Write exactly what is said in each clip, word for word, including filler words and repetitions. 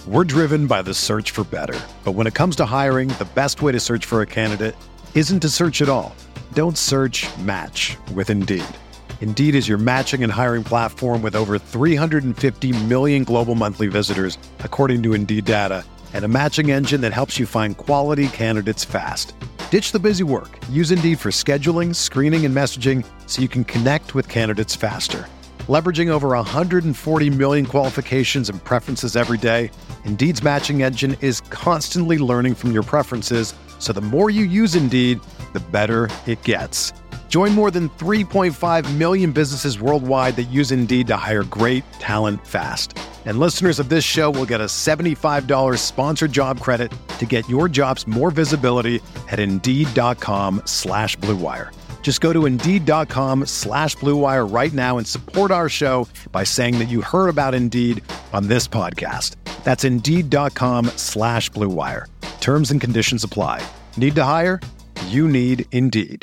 We're driven by the search for better. But when it comes to hiring, the best way to search for a candidate isn't to search at all. Don't search, match with Indeed. Indeed is your matching and hiring platform with over three hundred fifty million global monthly visitors, according to Indeed data, and a matching engine that helps you find quality candidates fast. Ditch the busy work. Use Indeed for scheduling, screening, and messaging so you can connect with candidates faster. Leveraging over one hundred forty million qualifications and preferences every day, Indeed's matching engine is constantly learning from your preferences, so the more you use Indeed, the better it gets. Join more than three point five million businesses worldwide that use Indeed to hire great talent fast. And listeners of this show will get a seventy-five dollars sponsored job credit to get your jobs more visibility at Indeed.com slash Blue Wire. Just go to Indeed.com slash Blue Wire right now and support our show by saying that you heard about Indeed on this podcast. That's Indeed.com slash Blue Wire. Terms and conditions apply. Need to hire? You need Indeed.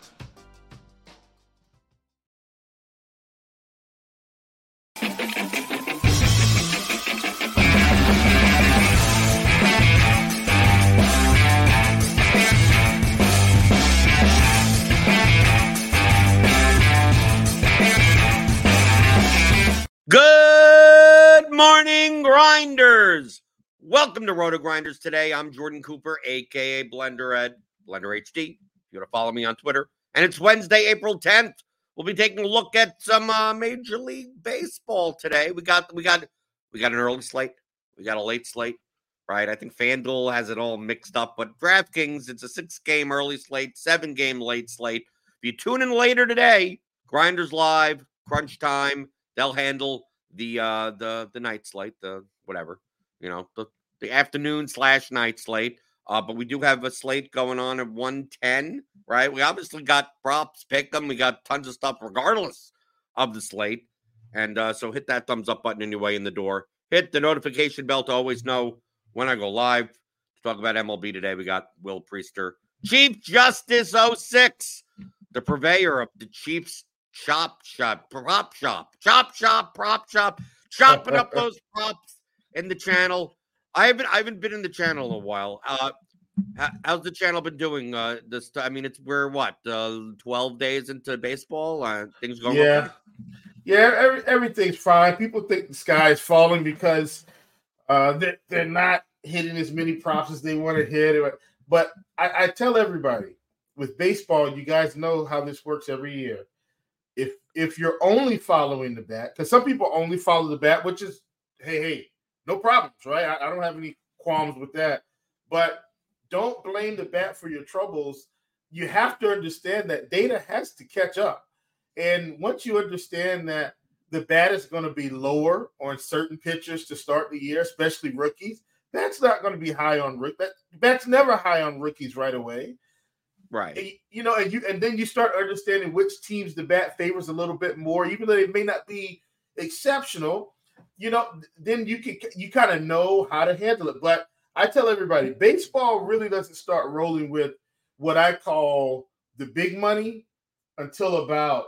Good morning, Grinders. Welcome to Roto Grinders. Today, I'm Jordan Cooper, a k a. Blender Ed, Blender H D. If you want to follow me on Twitter. And it's Wednesday, April tenth. We'll be taking a look at some uh, Major League Baseball today. We got, we got, we got an early slate. We got a late slate, right? I think FanDuel has it all mixed up, but DraftKings, it's a six-game early slate, seven-game late slate. If you tune in later today, Grinders Live, Crunch Time. They'll handle the uh, the the night slate, the whatever, you know, the, the afternoon slash night slate. Uh, but we do have a slate going on at one ten, right? We obviously got props, pick them. We got tons of stuff regardless of the slate. And uh, so hit that thumbs up button on your way in the door. Hit the notification bell to always know when I go live. To talk about M L B today, we got Will Priester, Chief Justice oh six, the purveyor of the Chiefs Chop shop, prop shop, chop shop, prop shop, chopping up those props in the channel. I haven't, I haven't been in the channel in a while. Uh, how's the channel been doing? Uh, this, I mean, it's we're what, uh, twelve days into baseball. Uh, things going. Yeah, okay? yeah, every, everything's fine. People think the sky is falling because uh, they're, they're not hitting as many props as they want to hit. But I, I tell everybody with baseball, you guys know how this works every year. If if you're only following the bat, because some people only follow the bat, which is, hey, hey, no problems, right? I, I don't have any qualms with that. But don't blame the bat for your troubles. You have to understand that data has to catch up. And once you understand that the bat is going to be lower on certain pitchers to start the year, especially rookies, that's not going to be high on rookies. That, that's never high on rookies right away. Right. And, you know, and you and then you start understanding which teams the bat favors a little bit more, even though they may not be exceptional. You know, then you can you kind of know how to handle it. But I tell everybody, baseball really doesn't start rolling with what I call the big money until about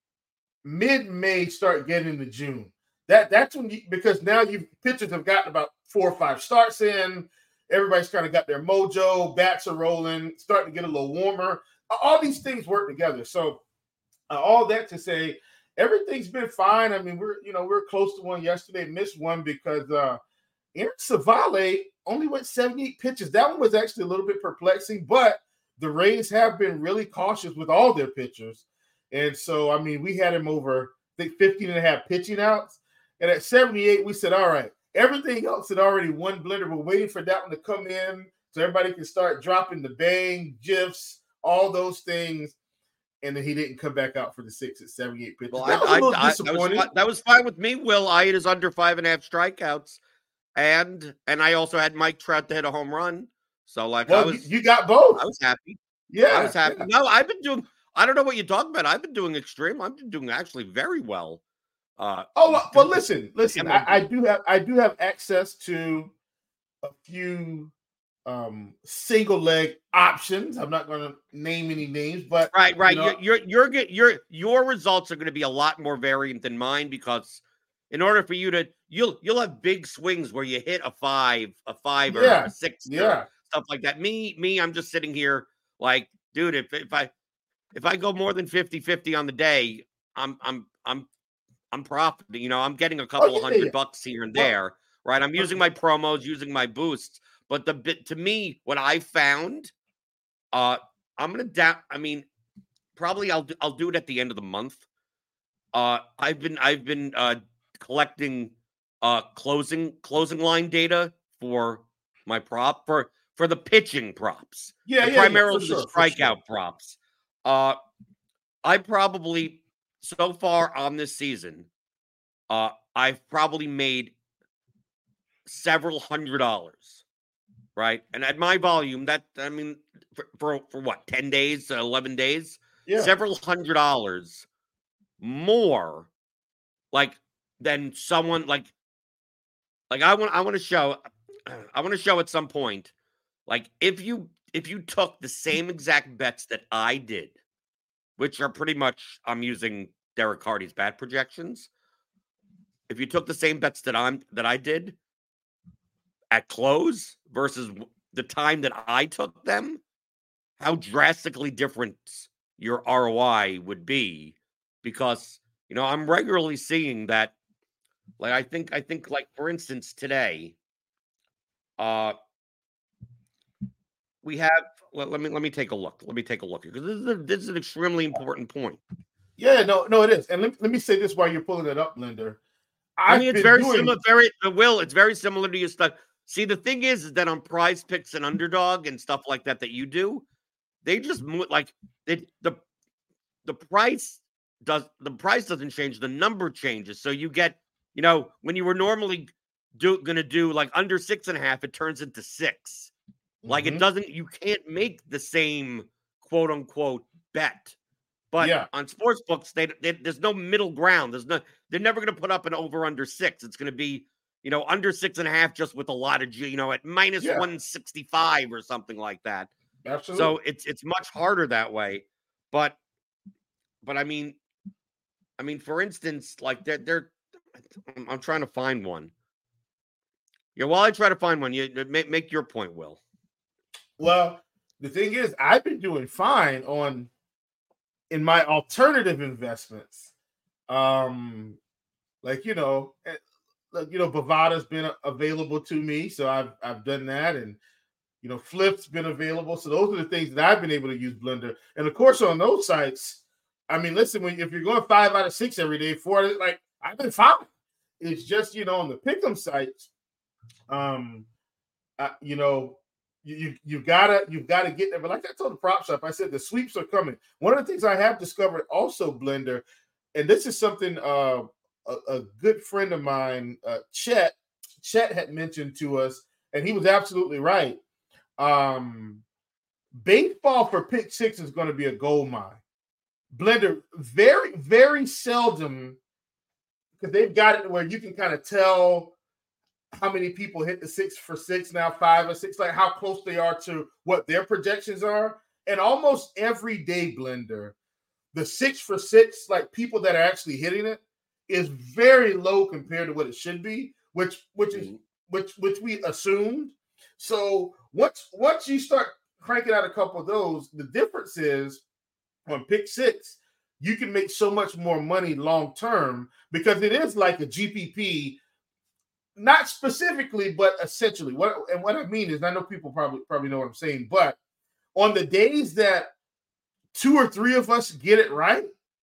mid-May, start getting into June. That that's when you, because now you pitchers have gotten about four or five starts in. Everybody's kind of got their mojo, bats are rolling, starting to get a little warmer. All these things work together. So uh, all that to say, everything's been fine. I mean, we're, you know, we're close to one yesterday, missed one because uh, Aaron Savale only went seventy-eight pitches. That one was actually a little bit perplexing, but the Rays have been really cautious with all their pitchers. And so, I mean, we had him over, I think, fifteen and a half pitching outs. And at seventy-eight, we said, all right, everything else had already won Blender. We're waiting for that one to come in so everybody can start dropping the bang, gifs, all those things. And then he didn't come back out for the six at seventy-eight pitches. Well, that was I, a little I, disappointing. I, that, was, that was fine with me. Will, I had his under five and a half strikeouts. And and I also had Mike Trout to hit a home run. So, like, well, I was. You got both. I was happy. Yeah. I was happy. Yeah. No, I've been doing. I don't know what you're talking about. I've been doing extreme. I've been doing actually very well. Uh, oh, well, listen, listen. I, I do have I do have access to a few um, single leg options. I'm not going to name any names, but right, right. You know, your your your your your results are going to be a lot more variant than mine because in order for you to, you'll you'll have big swings where you hit a five, a five Yeah, or a six, yeah. or stuff like that. Me, me, I'm just sitting here like, dude, if if I if I go more than fifty-fifty on the day, I'm I'm I'm I'm profiting. You know, I'm getting a couple Oh, of yeah, hundred yeah. bucks here and Well, there, right? I'm using okay. my promos, using my boosts. But the bit to me, what I found, uh, I'm gonna down. I mean, probably I'll do, I'll do it at the end of the month. Uh, I've been I've been uh collecting uh closing closing line data for my prop for for the pitching props Yeah, and yeah, yeah, for primarily the sure, for strikeout sure. props. Uh, I probably so far on this season, uh, I've probably made several hundred dollars, right? And at my volume, that I mean, for for, for what, ten days, uh, eleven days, Yeah. several hundred dollars more, like than someone like like I want I want to show I want to show at some point, like if you if you took the same exact bets that I did, which are pretty much I'm using Derek Hardy's bat projections. If you took the same bets that I'm that I did at close versus the time that I took them, how drastically different your R O I would be. Because, you know, I'm regularly seeing that, like I think I think like for instance today, uh we have let, let me let me take a look. Let me take a look because this is a, this is an extremely important point. Yeah, no, no, it is. And let, let me say this while you're pulling it up, Blender. I I've mean, it's been very doing similar. Very uh, Will. It's very similar to your stuff. See, the thing is, is that on Prize Picks and Underdog and stuff like that that you do, they just move like it, the the price does the price doesn't change. The number changes. So you get, you know, when you were normally do going to do like under six and a half, it turns into six. Like it Mhm. doesn't. You can't make the same quote unquote bet. But Yeah. on sports books, they, they there's no middle ground. There's no. They're never going to put up an over under six. It's going to be, you know, under six and a half, just with a lot of G, you know, at minus Yeah. one sixty five or something like that. Absolutely. So it's it's much harder that way. But but I mean, I mean, for instance, like they're they're. I'm, I'm trying to find one. Yeah, while I try to find one, you make make your point, Will. Well, the thing is, I've been doing fine on in my alternative investments. Um, like you know, eh, like, you know, Bovada's been available to me, so I've I've done that, and you know, Flip's been available. So those are the things that I've been able to use Blender, and of course on those sites. I mean, listen, when if you're going five out of six every day, four like I've been fine. It's just you know on the pick'em sites, um, uh, you know. You, you have gotta you've gotta get there, but like I told the prop shop, I said the sweeps are coming. One of the things I have discovered also, Blender, and this is something uh, a, a good friend of mine, uh, Chet, Chet had mentioned to us, and he was absolutely right. Um, baseball for pick six is going to be a gold mine. Blender, very very seldom, because they've got it where you can kind of tell how many people hit the six for six now, five or six, like how close they are to what their projections are. And almost every day, Blender, the six for six, like people that are actually hitting it, is very low compared to what it should be, which which is which which we assumed. So once once you start cranking out a couple of those, the difference is on pick six, you can make so much more money long term because it is like a G P P. Not specifically, but essentially. What and what I mean is, I know people probably probably know what I'm saying, but on the days that two or three of us get it right,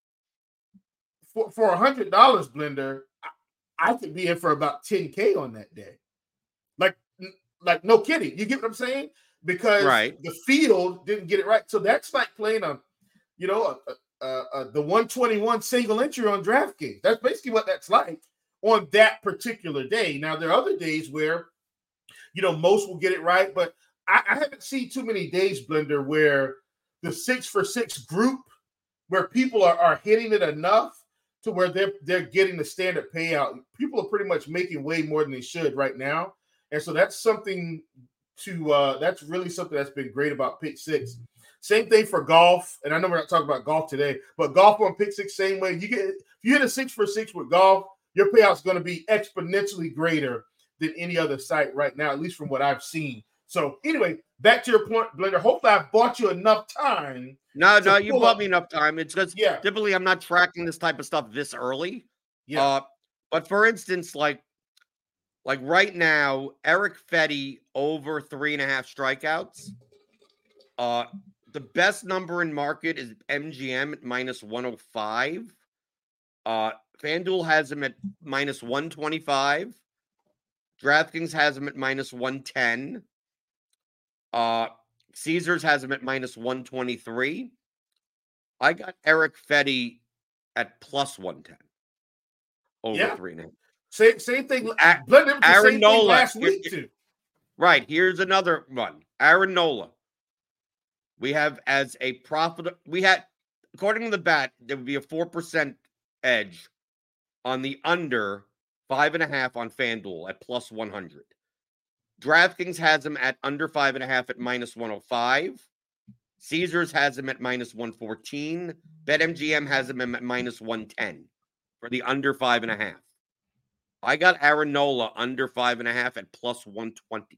for for a hundred dollars, Blender, I, I could be in for about ten K on that day. Like, like no kidding. You get what I'm saying? Because right. the field didn't get it right. So that's like playing a, you know, a, a, a, the one twenty-one single entry on DraftKings. That's basically what that's like on that particular day. Now, there are other days where, you know, most will get it right, but I, I haven't seen too many days, Blender, where the six for six group, where people are, are hitting it enough to where they're, they're getting the standard payout. People are pretty much making way more than they should right now. And so that's something to, uh, that's really something that's been great about Pick Six. Same thing for golf. And I know we're not talking about golf today, but golf on Pick Six, same way. You get, if you hit a six for six with golf, your payout's going to be exponentially greater than any other site right now, at least from what I've seen. So anyway, back to your point, Blender. Hopefully I've bought you enough time. No, no, you bought up. me enough time. It's just yeah. typically I'm not tracking this type of stuff this early. Yeah. Uh, but for instance, like, like right now, Eric Fetty over three and a half strikeouts. Uh, the best number in market is M G M at minus one oh five. Uh, FanDuel has him at minus one twenty-five. DraftKings has him at minus one ten. Uh, Caesars has him at minus one twenty-three. I got Eric Fetty at plus one ten. Over yeah. three and a half. Same, same thing. A- Aaron same Nola. Thing last week, too. Right. Here's another one. Aaron Nola. We have as a profit. We had, according to the bat, there would be a four percent edge on the under five and a half on FanDuel at plus one hundred. DraftKings has him at under five and a half at minus one oh five. Caesars has him at minus one fourteen. BetMGM has him at minus one ten for the under five and a half. I got Aaron Nola under five and a half at plus one twenty.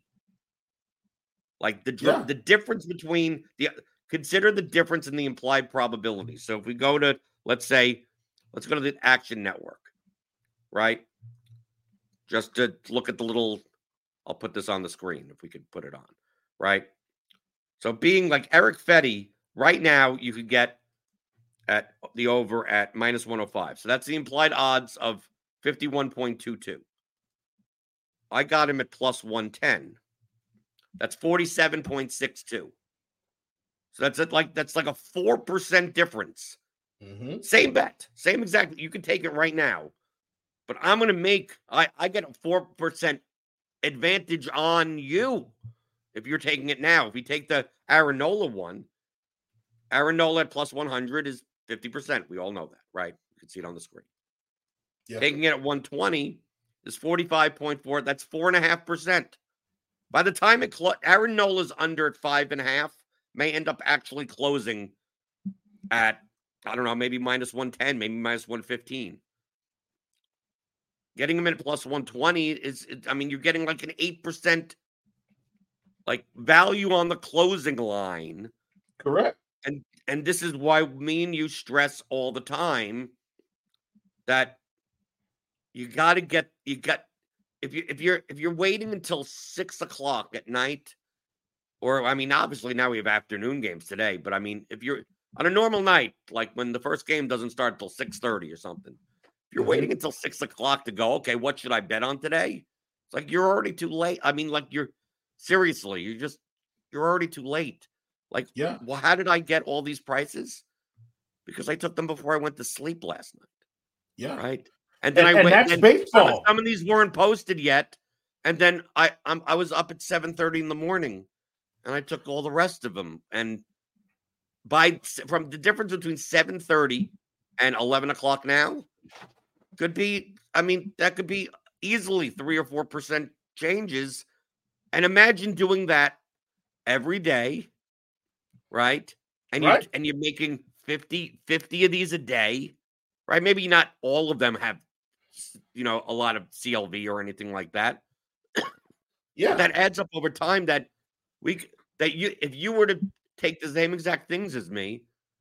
Like the Yeah. the difference between the consider the difference in the implied probability. So if we go to, let's say, let's go to the Action Network, right? Just to look at the little, I'll put this on the screen if we could put it on, right? So being like Eric Fetty, right now you could get at the over at minus one oh five. So that's the implied odds of fifty-one point two two. I got him at plus one ten. That's forty-seven point six two. So that's it, like that's like a four percent difference. Mm-hmm. Same bet, same exact. You can take it right now, but I'm going to make I I get a four percent advantage on you if you're taking it now. If you take the Aaron Nola one, Aaron Nola at plus one hundred is fifty percent. We all know that, right? You can see it on the screen. Yeah. Taking it at one twenty is forty-five point four. That's four and a half percent. By the time it clo- Aaron Nola's under at five and a half, may end up actually closing at, I don't know, maybe minus one ten, maybe minus one fifteen. Getting him at plus one twenty is, I mean, you're getting like an eight percent like value on the closing line. Correct. And and this is why me and you stress all the time that you got to get, you got, if you if you're if you're waiting until six o'clock at night, or I mean, obviously now we have afternoon games today, but I mean, if you're on a normal night, like when the first game doesn't start until six thirty or something, if you're waiting until six o'clock to go, okay, what should I bet on today? It's like you're already too late. I mean, like you're seriously, you're just you're already too late. Like, yeah. Well, how did I get all these prices? Because I took them before I went to sleep last night. Yeah. Right. And then and, I and went. That's and baseball. some, some of these weren't posted yet, and then I I'm, I was up at seven thirty in the morning, and I took all the rest of them. And by from the difference between seven thirty and eleven o'clock now, could be. I mean, that could be easily three or four percent changes. And imagine doing that every day, right? And you right. and you're making fifty, fifty of these a day, right? Maybe not all of them have, you know, a lot of C L V or anything like that. Yeah, but that adds up over time. That we that you if you were to take the same exact things as me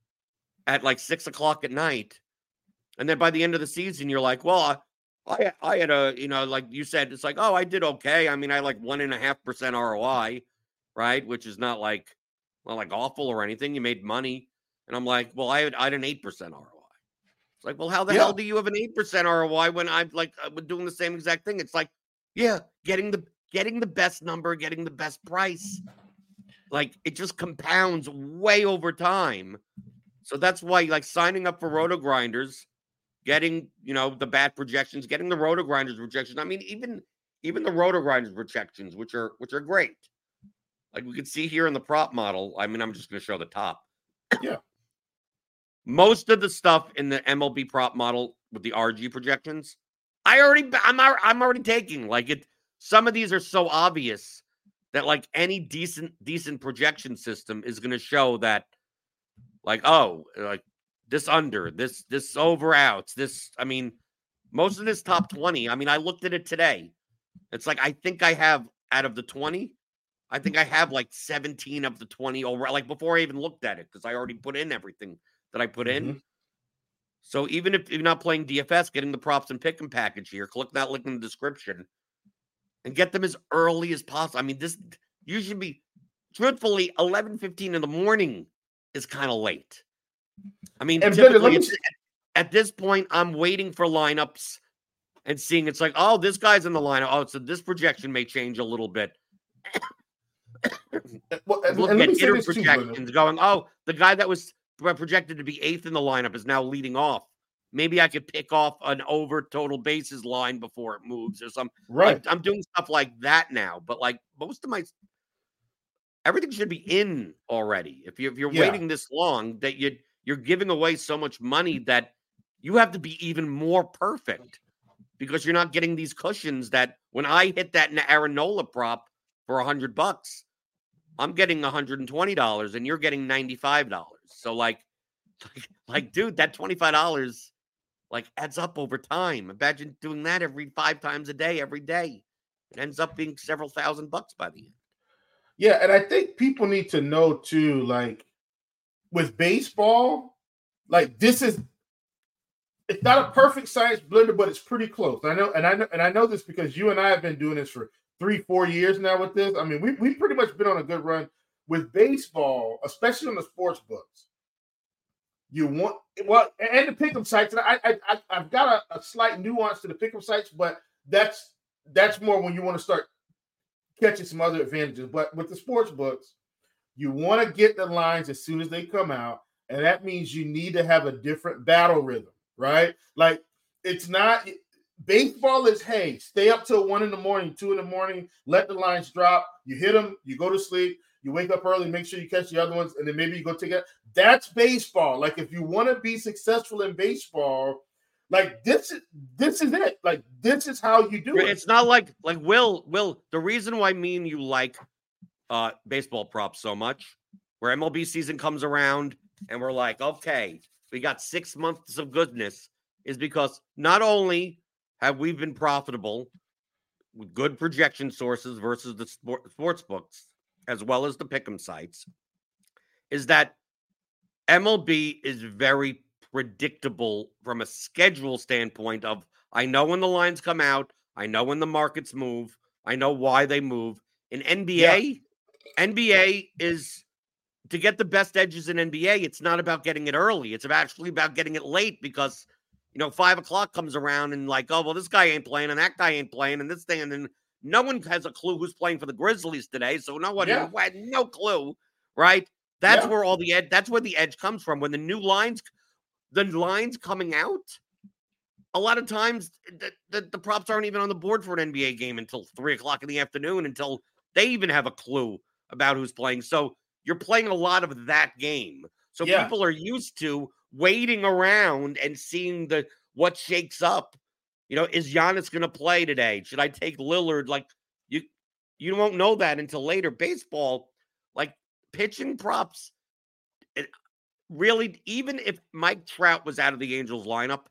at like six o'clock at night, and then by the end of the season, you're like, well, I I had a you know like you said, it's like, oh, I did okay. I mean, I like one and a half percent R O I, right? Which is not like not like awful or anything. You made money, and I'm like, well, I had I had an eight percent R O I. It's like, well, how the yeah. hell do you have an eight percent R O I when I'm like I'm doing the same exact thing? It's like, yeah, getting the getting the best number, getting the best price. Like it just compounds way over time. So that's why like signing up for Roto Grinders, getting, you know, the bat projections, getting the Roto Grinders projections. I mean, even even the Roto Grinders projections, which are which are great. Like we can see here in the prop model. I mean, I'm just going to show the top. Yeah. Most of the stuff in the M L B prop model with the R G projections, I already, I'm, I'm already taking. Like it, some of these are so obvious that like any decent, decent projection system is going to show that, like, oh, like this under, this, this over outs, this. I mean, most of this top twenty, I mean, I looked at it today. It's like, I think I have out of the twenty, I think I have like seventeen of the twenty over, like before I even looked at it, because I already put in everything that I put Mm-hmm. in. So even if you're not playing D F S, getting the props and pick 'em package here, click that link in the description and get them as early as possible. I mean, this you should be, truthfully, eleven fifteen in the morning is kind of late. I mean, And typically Blender, it's, at this point, I'm waiting for lineups and seeing it's like, oh, this guy's in the lineup. Oh, so this projection may change a little bit. well, and, Looking and let at me say inner this too, projections, Blender. going, oh, the guy that was projected to be eighth in the lineup is now leading off. Maybe I could pick off an over total bases line before it moves or something. Right. I'm, I'm doing stuff like that now, but like most of my everything should be in already. If you're if you're Yeah. waiting this long, that you you're giving away so much money that you have to be even more perfect, because you're not getting these cushions that when I hit that Aaron Nola prop for a hundred bucks, I'm getting one hundred twenty dollars and you're getting ninety-five dollars. So like, like, like, dude, that twenty-five dollars like adds up over time. Imagine doing that every five times a day, every day. It ends up being several thousand bucks by the end. Yeah, and I think people need to know too, like with baseball, like this is it's not a perfect science blender, but it's pretty close. I know, and I know, and I know this because you and I have been doing this for three, four years now with this. I mean, we we've pretty much been on a good run with baseball, especially on the sports books. You want well, and the pick'em sites. And I, I, I I've got a, a slight nuance to the pick'em sites, but that's that's more when you want to start catching some other advantages. But with the sports books, you want to get the lines as soon as they come out, and that means you need to have a different battle rhythm, right? Like it's not baseball is hey, stay up till one in the morning, two in the morning, let the lines drop. You hit them, you go to sleep. You wake up early, make sure you catch the other ones, and then maybe you go take it. That's baseball. Like if you want to be successful in baseball, like this is this is it. Like this is how you do it. It's not like like Will Will. The reason why me and you like uh, baseball props so much, where M L B season comes around and we're like, okay, we got six months of goodness, is because not only have we been profitable with good projection sources versus the sport, sports books, as well as the pick'em sites, is that M L B is very predictable from a schedule standpoint of, I know when the lines come out, I know when the markets move, I know why they move. In N B A, yeah. N B A is, to get the best edges in N B A, it's not about getting it early. It's actually about getting it late because, you know, five o'clock comes around and like, oh, well, this guy ain't playing and that guy ain't playing and this thing, and then no one has a clue who's playing for the Grizzlies today, so no one yeah. had no clue, right? That's yeah. where all the edge. That's where the edge comes from. When the new lines, the lines coming out, a lot of times the, the, the props aren't even on the board for an N B A game until three o'clock in the afternoon, until they even have a clue about who's playing. So you're playing a lot of that game. So yeah. people are used to waiting around and seeing the what shakes up. You know, is Giannis going to play today? Should I take Lillard? Like, you you won't know that until later. Baseball, like pitching props, it really, even if Mike Trout was out of the Angels lineup,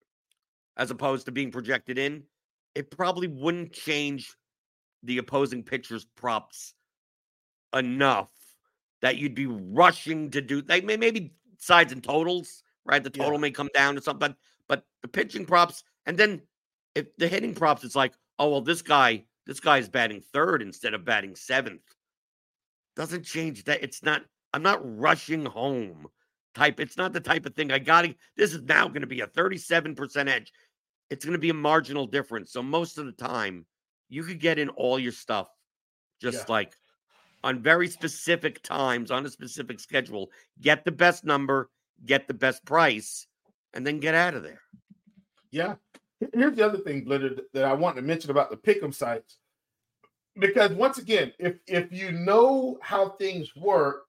as opposed to being projected in, it probably wouldn't change the opposing pitcher's props enough that you'd be rushing to do, like maybe sides and totals, right? The total yeah. may come down to something, but the pitching props. And then if the hitting props, it's like, oh, well, this guy, this guy's batting third instead of batting seventh. Doesn't change that. It's not, I'm not rushing home type. It's not the type of thing I got to, this is now going to be a thirty-seven percent edge. It's going to be a marginal difference. So most of the time you could get in all your stuff just yeah. like on very specific times on a specific schedule, get the best number, get the best price, and then get out of there. Yeah. Here's the other thing, Blender, that I want to mention about the pick'em sites. Because once again, if if you know how things work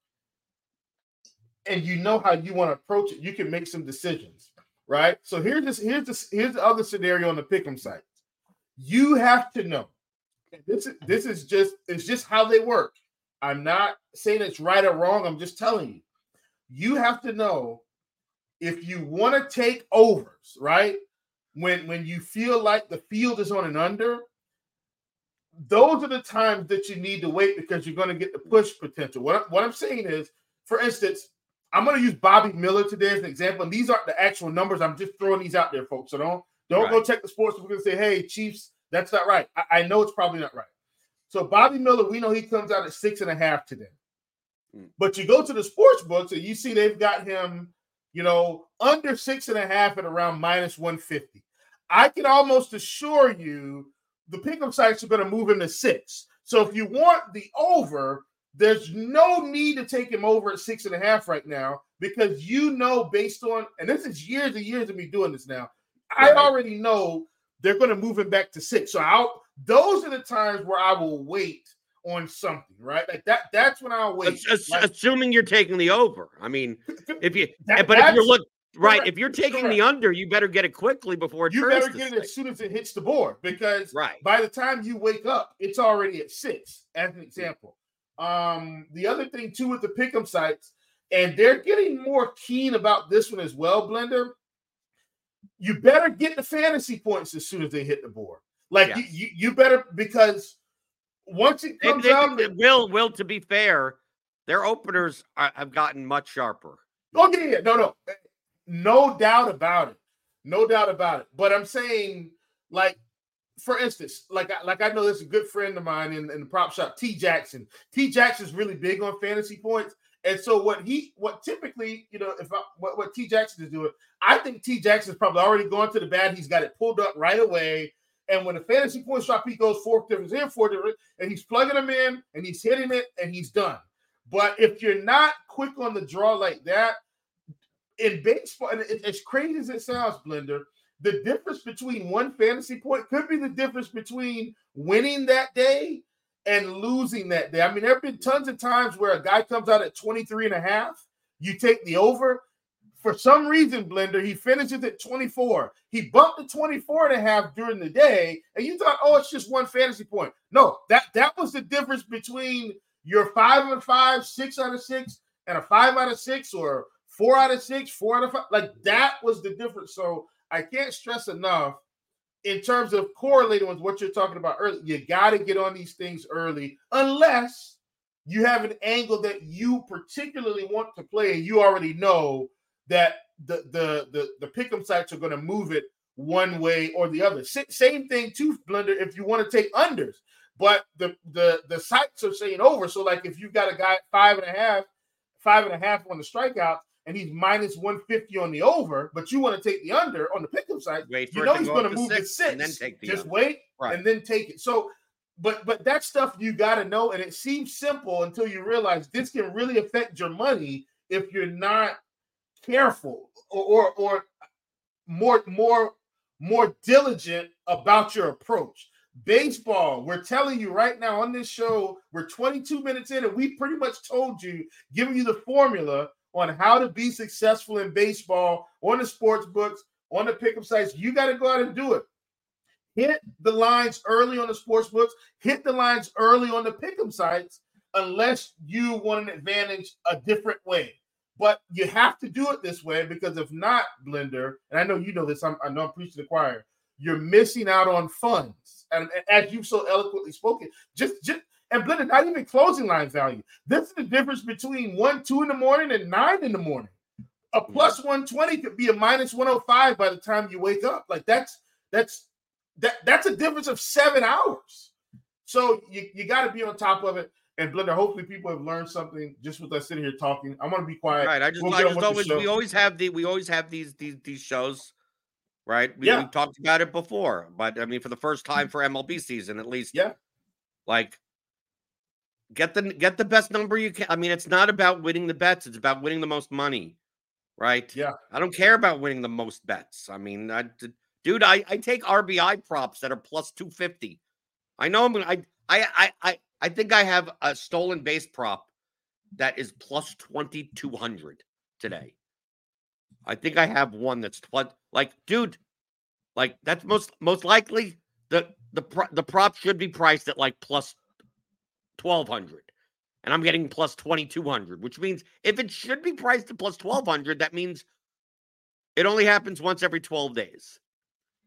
and you know how you want to approach it, you can make some decisions, right? So here's this, here's this, here's the other scenario on the pick'em sites. You have to know. This is this is just it's just how they work. I'm not saying it's right or wrong. I'm just telling you. You have to know if you want to take overs, right? when when you feel like the field is on an under, those are the times that you need to wait because you're going to get the push potential. What, I, what I'm saying is, for instance, I'm going to use Bobby Miller today as an example. And these aren't the actual numbers. I'm just throwing these out there, folks. So don't don't right. go check the sports. We're going to say, hey, Chiefs, that's not right. I, I know it's probably not right. So Bobby Miller, we know he comes out at six and a half today. Mm. But you go to the sports books and you see they've got him, you know, under six and a half at around minus one fifty. I can almost assure you the pick'em sites are going to move him to six. So if you want the over, there's no need to take him over at six and a half right now because you know based on, and this is years and years of me doing this now, right. I already know they're going to move him back to six. So I'll, those are the times where I will wait on something, right? Like that. That's when I'll wait. Ass- like, assuming you're taking the over. I mean, if you, that, but if you're looking, right, correct. If you're taking correct. the under, you better get it quickly before it you turns better get to it six. as soon as it hits the board because right. by the time you wake up, it's already at six. As an example, um, the other thing too with the pick'em sites, and they're getting more keen about this one as well, Blender. You better get the fantasy points as soon as they hit the board. Like yes. you, you, you better because once it comes they, they, out, they, will will to be fair, their openers are, have gotten much sharper. Oh yeah, yeah, no, no. No doubt about it. No doubt about it. But I'm saying, like, for instance, like, like I know there's a good friend of mine in, in the prop shop, T Jackson. T Jackson's really big on fantasy points. And so what he, what typically, you know, if I, what, what T Jackson is doing, I think T Jackson's probably already gone to the bat. He's got it pulled up right away. And when the fantasy points drop, he goes four different in, four different, and he's plugging them in and he's hitting it and he's done. But if you're not quick on the draw like that, in baseball, and as crazy as it sounds, Blender, the difference between one fantasy point could be the difference between winning that day and losing that day. I mean, there have been tons of times where a guy comes out at twenty-three and a half, you take the over. For some reason, Blender, he finishes at twenty-four. He bumped to twenty-four and a half during the day, and you thought, oh, it's just one fantasy point. No, that, that was the difference between your five out of five, six out of six, and a five out of six, or four out of six, four out of five. Like that was the difference. So I can't stress enough in terms of correlating with what you're talking about early. You got to get on these things early, unless you have an angle that you particularly want to play and you already know that the the the, the pick'em sites are going to move it one way or the other. S- same thing too, Blender, if you want to take unders, but the the the sites are saying over. So like if you've got a guy at five and a half, five and a half on the strikeout, and he's minus one fifty on the over, but you want to take the under on the pick'em site, wait you know he's go going to move six, to six. And then take the Just under. wait right. and then take it. So, but but that stuff you got to know, and it seems simple until you realize this can really affect your money if you're not careful or or, or more more more diligent about your approach. Baseball, we're telling you right now on this show, we're twenty-two minutes in, and we pretty much told you, giving you the formula on how to be successful in baseball, on the sports books, on the pick'em sites. You got to go out and do it. Hit the lines early on the sports books, hit the lines early on the pick'em sites, unless you want an advantage a different way. But you have to do it this way, because if not, Blender, and I know you know this, I'm, I know I'm preaching to the choir, you're missing out on funds. And, and as you've so eloquently spoken, just, just and Blender, not even closing line value. This is the difference between one, two in the morning and nine in the morning. A plus one twenty could be a minus one oh five by the time you wake up. Like that's that's that that's a difference of seven hours. So you, you got to be on top of it. And Blender, hopefully people have learned something just with us sitting here talking. I'm gonna be quiet. Right. I just, we'll I just always we always have the we always have these these these shows. Right. We, yeah. We've talked about it before, but I mean, for the first time for M L B season, at least. Yeah. Like, get the get the best number you can. I mean, it's not about winning the bets; it's about winning the most money, right? Yeah. I don't care about winning the most bets. I mean, I, dude, I, I take R B I props that are plus two fifty. I know I'm gonna. I I I I think I have a stolen base prop that is plus twenty two hundred today. I think I have one that's what, like, dude, like that's most most likely the the the prop should be priced at like plus twelve hundred, and I'm getting plus twenty two hundred, which means if it should be priced at plus twelve hundred, that means it only happens once every twelve days.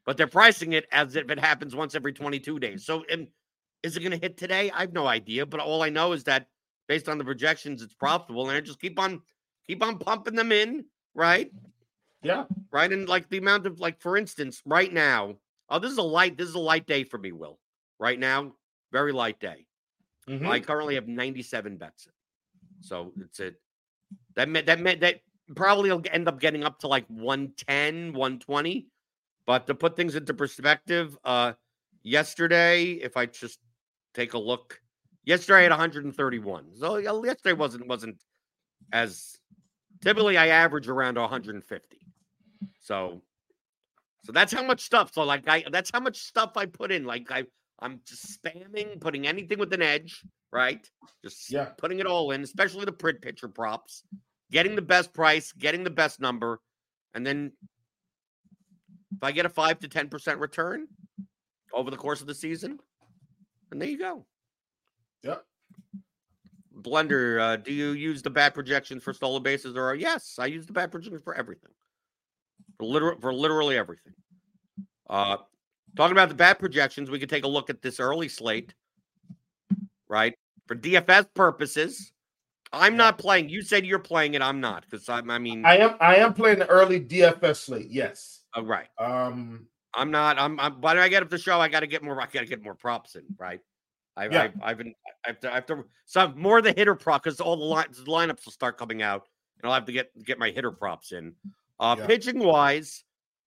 but they're pricing it as if it happens once every twenty-two days. So, and is it going to hit today? I have no idea, but all I know is that based on the projections, it's profitable, and I just keep on keep on pumping them in, right? Yeah, right. And like the amount of, like, for instance, right now, oh, this is a light, this is a light day for me, Will. Right now, very light day. mm-hmm. I currently have ninety-seven bets. So it's it. That meant that meant that probably will end up getting up to like one ten, one twenty. But to put things into perspective, uh, yesterday, if I just take a look, yesterday I had one hundred thirty-one. So yesterday wasn't wasn't as typically I average around one hundred fifty. So, so that's how much stuff. So like I, that's how much stuff I put in. Like I, I'm just spamming, putting anything with an edge, right? Just yeah. putting it all in, especially the print picture props, getting the best price, getting the best number, and then if I get a five to ten percent return over the course of the season, and there you go. Yep. Blender, uh, do you use the bat projections for stolen bases? Or yes, I use the bat projections for everything. For literal, for literally everything. Uh, talking about the bat projections, we could take a look at this early slate, right? For D F S purposes, I'm yeah. not playing. You said you're playing it. I'm not, because I'm. I mean, I am. I am playing the early D F S slate. Yes. Oh, right. Um, I'm not. I'm. I'm. But I get up the show. I got to get more. I got to get more props in, right? I, yeah. I've, I've been. I have to. I have to. So more the hitter prop, because all the, line, the lineups will start coming out, and I'll have to get get my hitter props in. Uh, yeah. Pitching wise,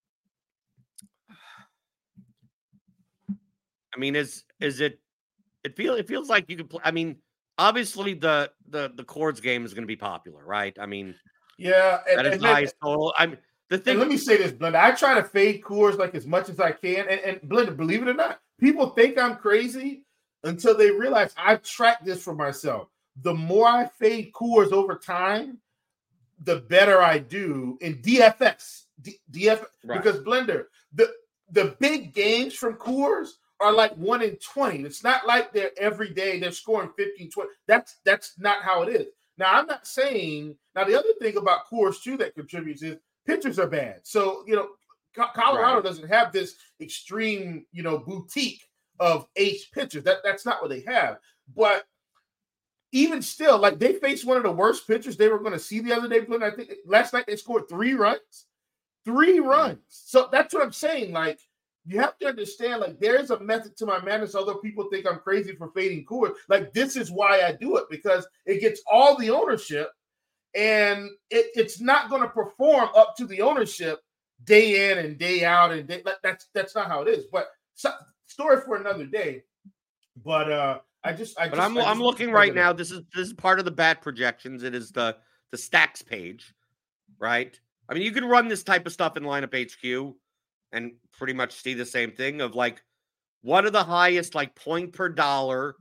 I mean, is is it? It feel it feels like you could play. I mean, obviously the the the Chords game is going to be popular, right? I mean, yeah, and, that is highest total. I'm the thing. Let me say this, Blender. I try to fade Coors like as much as I can, and, and Blender, believe it or not, people think I'm crazy until they realize I've tracked this for myself. The more I fade Coors over time, the better I do in D F S. D- DF right. Because Blender, the the big games from Coors are like one in twenty. It's not like they're every day they're scoring fifteen, twenty. That's that's not how it is. Now, I'm not saying now the other thing about Coors too that contributes is pitchers are bad. So, you know, Colorado right. doesn't have this extreme, you know, boutique of ace pitchers. That that's not what they have. But even still, like they faced one of the worst pitchers they were going to see the other day. I think last night they scored three runs, three runs. So that's what I'm saying. Like you have to understand, like there's a method to my madness. Although people think I'm crazy for fading Coors, like this is why I do it, because it gets all the ownership, and it, it's not going to perform up to the ownership day in and day out, and day, that's that's not how it is. But so, story for another day. But uh. I just, I but just, I'm, I just I'm looking right now. This is, this is part of the bat projections. It is the, the stacks page, right? I mean, you can run this type of stuff in Lineup H Q and pretty much see the same thing of like, what are the highest like point per dollar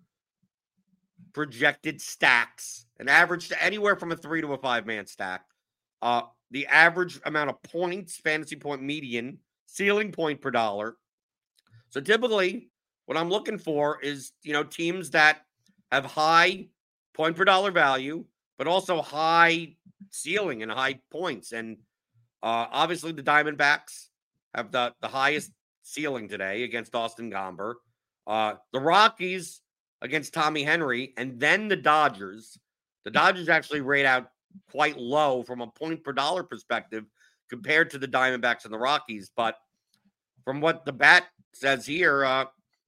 projected stacks, an average to anywhere from a three to a five man stack. Uh, the average amount of points, fantasy point median, ceiling point per dollar. So typically, what I'm looking for is, you know, teams that have high point per dollar value, but also high ceiling and high points. And uh, obviously the Diamondbacks have the, the highest ceiling today against Austin Gomber. Uh, the Rockies against Tommy Henry, and then the Dodgers. The Dodgers actually rate out quite low from a point per dollar perspective compared to the Diamondbacks and the Rockies. But from what the bat says here, uh,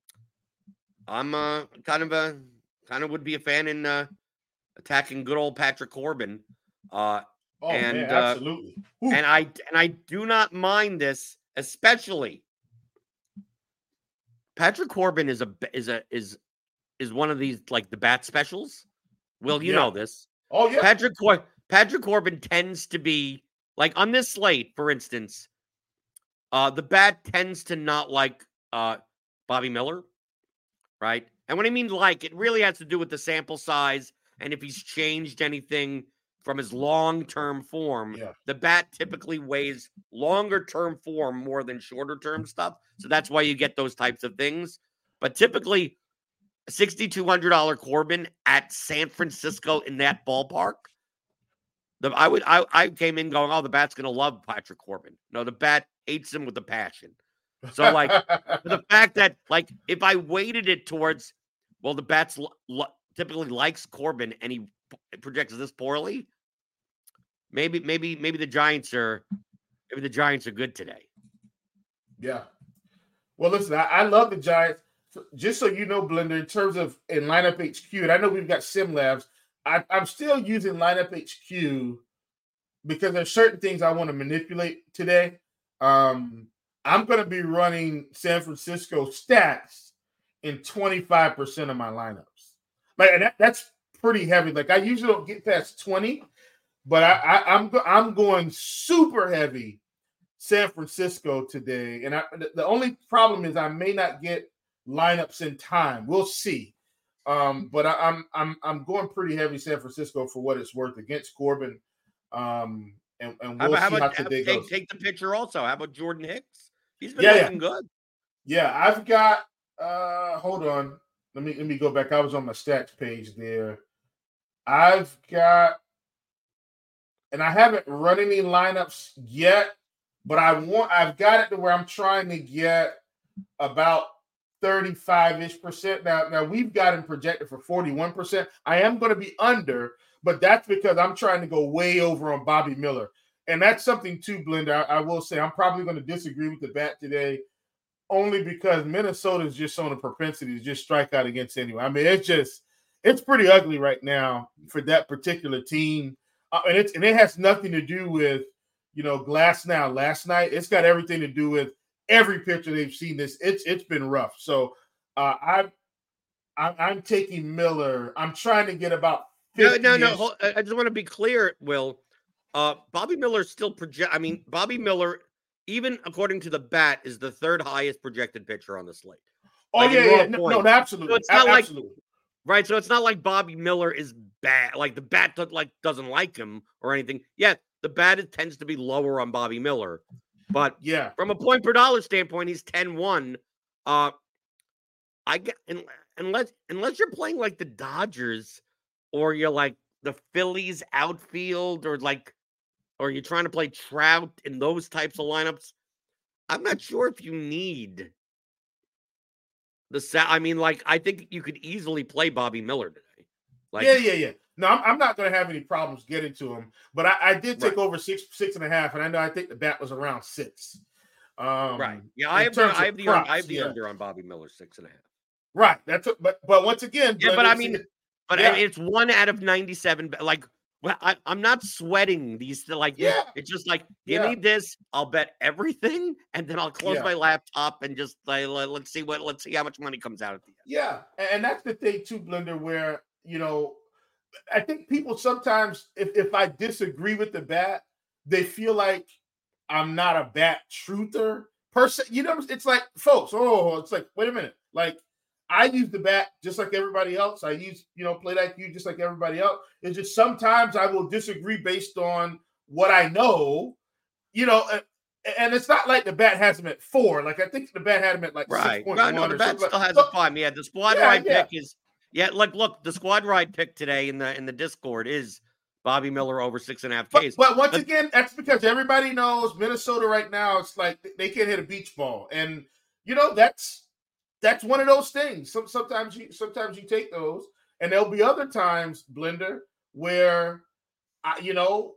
I'm uh, kind of a kind of would be a fan in uh, attacking good old Patrick Corbin. Uh, oh and, man, absolutely. Uh, and I and I do not mind this, especially Patrick Corbin is a is a is is one of these like the bat specials. Will you yeah. know this? Oh yeah, Patrick Cor- Patrick Corbin tends to be like on this slate, for instance. Uh, the bat tends to not like uh, Bobby Miller. Right. And when I mean like, it really has to do with the sample size and if he's changed anything from his long-term form. Yeah. The bat typically weighs longer-term form more than shorter-term stuff. So that's why you get those types of things. But typically, six thousand two hundred dollars Corbin at San Francisco in that ballpark, the, I would I, I came in going, oh, the bat's going to love Patrick Corbin. No, the bat hates him with a passion. So, like, the fact that, like, if I weighted it towards, well, the Bats l- l- typically likes Corbin and he p- projects this poorly, maybe, maybe, maybe the Giants are, maybe the Giants are good today. Yeah. Well, listen, I, I love the Giants. Just so you know, Blender, in terms of in lineup H Q, and I know we've got Sim Labs, I, I'm still using lineup H Q because there's certain things I want to manipulate today. Um, I'm going to be running San Francisco stats in twenty-five percent of my lineups. Like, and that, that's pretty heavy. Like, I usually don't get past twenty, but I, I, I'm I'm going super heavy San Francisco today. And I, the only problem is I may not get lineups in time. We'll see. Um, but I, I'm I'm I'm going pretty heavy San Francisco for what it's worth against Corbin. Um, and, and How we'll about, how see how about today take, goes. take the pitcher also? How about Jordan Hicks? He's been Yeah, looking yeah. good. Yeah, I've got uh hold on. Let me let me go back. I was on my stats page there. I've got, and I haven't run any lineups yet, but I want I've got it to where I'm trying to get about thirty-five-ish percent. Now, now we've got him projected for forty-one percent. I am going to be under, but that's because I'm trying to go way over on Bobby Miller. And that's something too, Blender. I, I will say I'm probably going to disagree with the bat today, only because Minnesota is just on a propensity to just strike out against anyone. I mean, it's just, it's pretty ugly right now for that particular team. Uh, and it's and it has nothing to do with, you know, Glass now last night. It's got everything to do with every pitcher they've seen this. It's it's been rough. So uh, I'm, I'm I'm taking Miller. I'm trying to get about No, no, no. Hold, I just want to be clear, Will. Uh, Bobby Miller still project. I mean, Bobby Miller, even according to the bat, is the third highest projected pitcher on the slate. Oh Like, yeah, yeah, no, no, absolutely. So it's not absolutely. like right. So it's not like Bobby Miller is bad. Like the bat does, like doesn't like him or anything. Yeah, the bat is, tends to be lower on Bobby Miller, but yeah, from a point per dollar standpoint, he's ten one. Uh, I get unless unless you're playing like the Dodgers or you're like the Phillies outfield or like. Or you're trying to play Trout in those types of lineups, I'm not sure if you need the set. I mean, like, I think you could easily play Bobby Miller today. Like, yeah, yeah, yeah. No, I'm, I'm not going to have any problems getting to him. But I, I did take right. over six, six and a half, and I know I think the bat was around six. Um, right. Yeah, I have the, I have the, props, I have the yeah. under on Bobby Miller, six and a half. Right. That's a, but but once again, yeah. But I mean, but yeah. it's one out of ninety-seven. Like. Well, I, I'm not sweating these. Like, yeah. It's just like, give yeah. me this. I'll bet everything, and then I'll close yeah. my laptop and just like, let's see what, let's see how much money comes out at the end. Yeah, and that's the thing too, Blender. Where you know, I think people sometimes, if if I disagree with the bat, they feel like I'm not a bat truther person. You know, it's like, folks. Oh, it's like, wait a minute, like. I use the bat just like everybody else. I use, you know, play like you just like everybody else. It's just sometimes I will disagree based on what I know, you know, and, and it's not like the bat has him at four. Like I think the bat had him at like right. six point no, one. No, the bat still like, has so, a five. Yeah, the squad yeah, ride yeah. pick is yeah. Like, look, the squad ride pick today in the in the Discord is Bobby Miller over six and a half Ks. But, but once but, again, that's because everybody knows Minnesota right now. It's like they can't hit a beach ball, and you know that's. That's one of those things. Some, sometimes you sometimes you take those, and there'll be other times, Blender, where I, you know,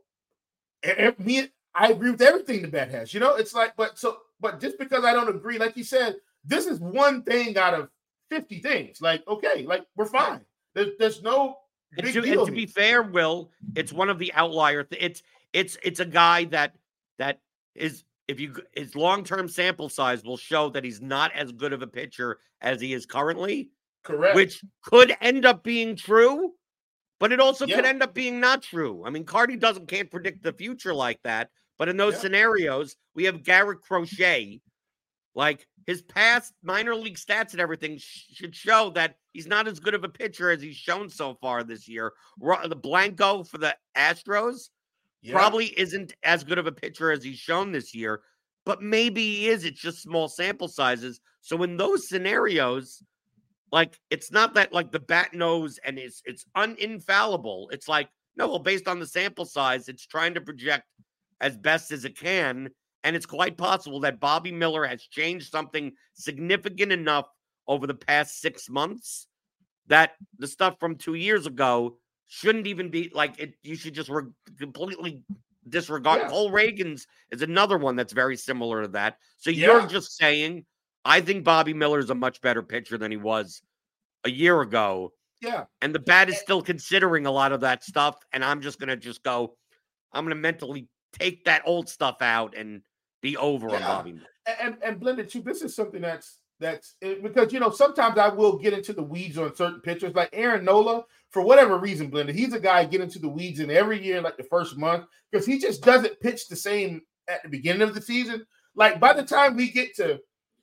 and me, I agree with everything the bat has. You know, it's like, but so, but just because I don't agree, like you said, this is one thing out of fifty things. Like, okay, like we're fine. There's there's no big and to, deal. And to be fair, Will, it's one of the outlier. Th- it's it's it's a guy that that is. If you his long-term sample size will show that he's not as good of a pitcher as he is currently, correct? Which could end up being true, but it also yeah. could end up being not true. I mean, Cardi doesn't can't predict the future like that, but in those yeah. scenarios, we have Garrett Crochet. Like his past minor league stats and everything sh- should show that he's not as good of a pitcher as he's shown so far this year. The Blanco for the Astros. Yeah. Probably isn't as good of a pitcher as he's shown this year, but maybe he is. It's just small sample sizes. So in those scenarios, like it's not that like the bat knows and it's it's uninfallible. It's like, no, well, based on the sample size, it's trying to project as best as it can. And it's quite possible that Bobby Miller has changed something significant enough over the past six months that the stuff from two years ago shouldn't even be like it. You should just re- completely disregard. Yeah. Cole Reagans is another one that's very similar to that. So Yeah. you're just saying, I think Bobby Miller is a much better pitcher than he was a year ago. Yeah. And the bat is still considering a lot of that stuff. And I'm just going to just go, I'm going to mentally take that old stuff out and be over Yeah. on Bobby Miller. And, and blended too, this is something that's, that's because, you know, sometimes I will get into the weeds on certain pitchers like Aaron Nola, for whatever reason, Blended. He's a guy I get into the weeds in every year, like the first month, because he just doesn't pitch the same at the beginning of the season. Like by the time we get to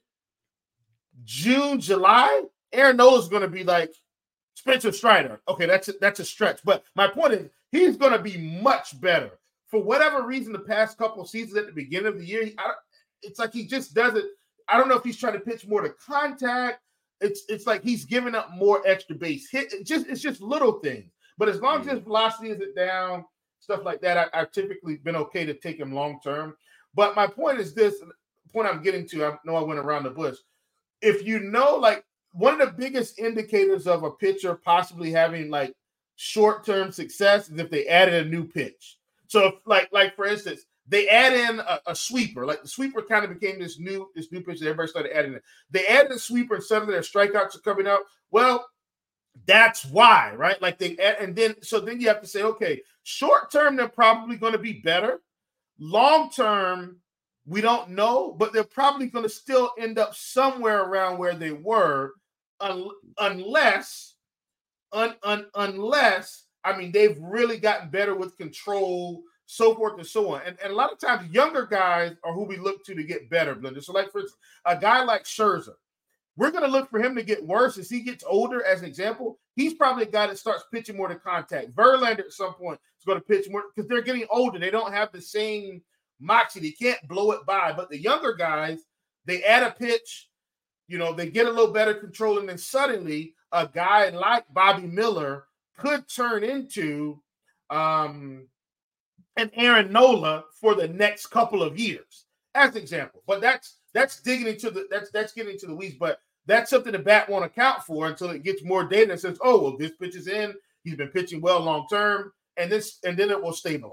June, July, Aaron Nola's going to be like Spencer Strider. Okay, that's a, that's a stretch. But my point is, he's going to be much better. For whatever reason, the past couple of seasons at the beginning of the year, he, I, it's like he just doesn't. I don't know if he's trying to pitch more to contact. It's it's like he's giving up more extra base hit. It just it's just little things. But as long as his velocity isn't down, stuff like that, I, I've typically been okay to take him long term. But my point is this: point I'm getting to. I know I went around the bush. If you know, like one of the biggest indicators of a pitcher possibly having like short term success is if they added a new pitch. So, if, like like for instance, they add in a, a sweeper. Like the sweeper kind of became this new this new pitch that everybody started adding it. They added a sweeper and suddenly their strikeouts are coming out. Well, that's why, right? Like they add, and then so then you have to say, okay, short term they're probably going to be better. Long term, we don't know, but they're probably going to still end up somewhere around where they were, un, unless, un, un, unless I mean they've really gotten better with control. So forth and so on. And, and a lot of times younger guys are who we look to to get better, Blender. So like for instance, a guy like Scherzer, we're going to look for him to get worse as he gets older. As an example, he's probably a guy that starts pitching more to contact. Verlander at some point is going to pitch more because they're getting older. They don't have the same moxie. They can't blow it by. But the younger guys, they add a pitch, you know, they get a little better control. And then suddenly a guy like Bobby Miller could turn into um, – and Aaron Nola for the next couple of years, as an example. But that's that's digging into the that's that's getting into the weeds. But that's something the bat won't account for until it gets more data and says, oh, well, this pitch is in. He's been pitching well long term, and this and then it will stabilize.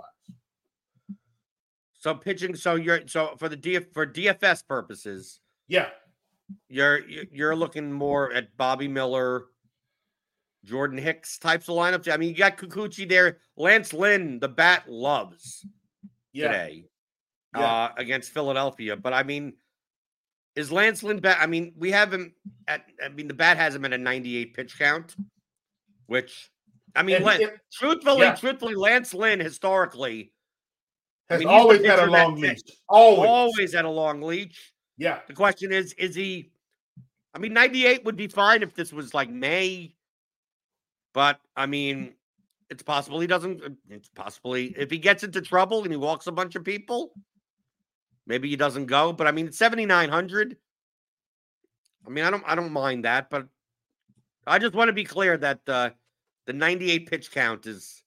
So pitching, so you're so for the D for D F S purposes, yeah, you're you're looking more at Bobby Miller, Jordan Hicks types of lineups. I mean, you got Kikuchi there. Lance Lynn, the bat loves yeah. today yeah. uh, against Philadelphia. But I mean, is Lance Lynn bat? I mean, we have him at. I mean, the bat has him at a ninety-eight pitch count, which I mean, Lance, it, truthfully, yeah. truthfully, Lance Lynn historically has I mean, always had a long leash. Always, always had a long leash. Yeah. The question is, is he? I mean, ninety-eight would be fine if this was like May. But, I mean, it's possible he doesn't. It's possibly if he gets into trouble and he walks a bunch of people, maybe he doesn't go. But, I mean, it's seventy-nine hundred. I mean, I don't I don't mind that. But I just want to be clear that uh, the ninety-eight pitch count is